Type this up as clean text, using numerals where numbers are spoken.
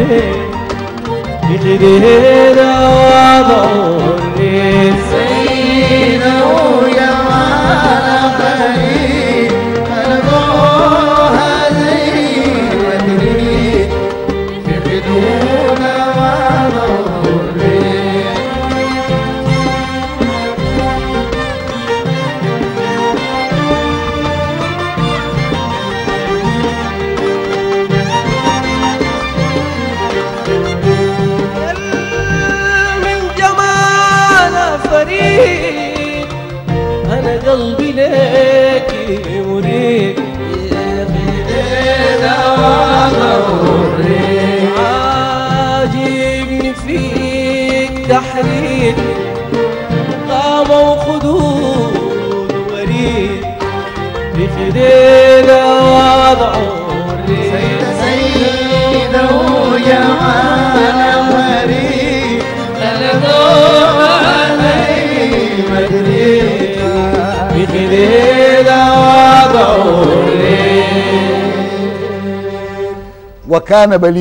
بخدينا وضعوري سيدة وجمال خليل قلبوها زي مدريد بخدونا وضعوري أنا قلبي لك مريد يا خدينا وضعوري عاجبني فيك تحريك قامة وخدود وريد بخدينا وضعوري سيدة وجمال وريد بخدينا وضعوري وكان بلي